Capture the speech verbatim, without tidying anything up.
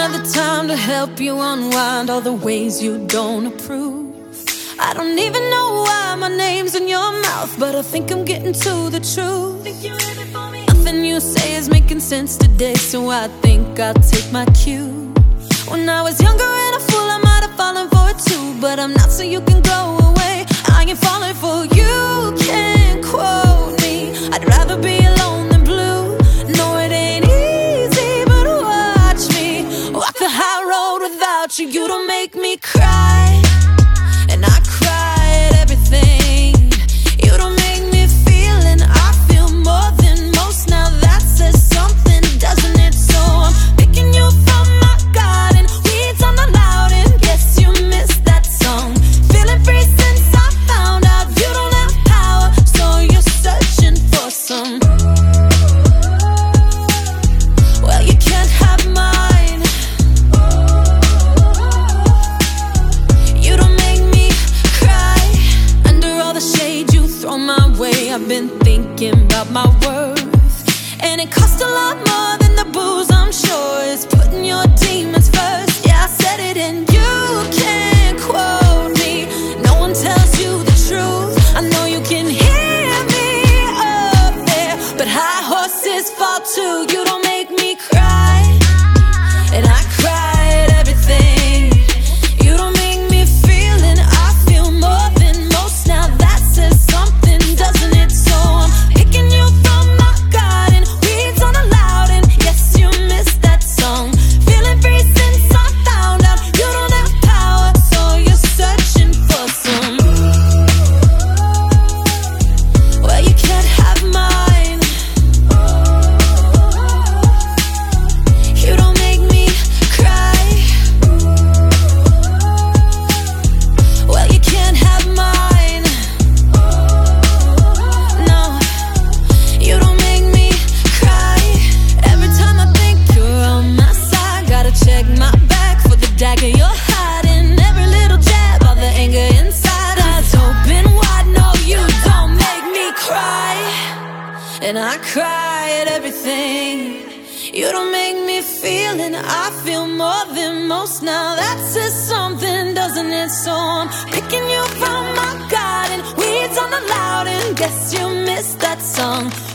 have the time to help you unwind all the ways you don't approve. I don't even know why my name's in your mouth, but I think I'm getting to the truth. Think you're ready for me? Nothing you say is making sense today, so I think I'll take my cue. When I was younger and a fool, I might have fallen for it too, but I'm not, so you can go away. I ain't falling for you, can't quote me. I'd rather be alone than blue. No, it ain't easy, but watch me walk the high road without you. You don't make me cry, and I cry at everything. You don't make me feel, and I feel more than most. Now that says something, doesn't it? So I'm picking you from my garden, weeds on the loud, and guess you missed that song. Feeling free since I found out you don't have power, so you're searching for some. Well, you can't have mine. You don't make me cry. Under all the shade you throw my way, I've been thinking about my worth, and it costs a lot more than the booze, I'm sure. It's putting your demons first. Yeah, I said it and you can't quote me. No one tells you the truth. I know you can hear me up there, but high horses fall too. You don't make me cry, and I cry at everything. You don't make me feel, and I feel more than most. Now that says something, doesn't it? So I'm picking you from my garden, weeds on the loud, and yes, you missed that song. Feeling free since I found out you don't have power, so you're searching for some. Well, you can't have mine. You don't make me cry. Well, you can't have mine. No, you don't make me cry. Every time I think you're on my side, gotta check my back for the dagger you're hiding. Every little jab, all the anger inside. Eyes open wide, no, you don't make me cry, and I cry at everything. You don't make me feel, and I feel more than most. Now that says something, doesn't it? So I'm picking you from my garden, weeds on the loud, and guess you missed that song.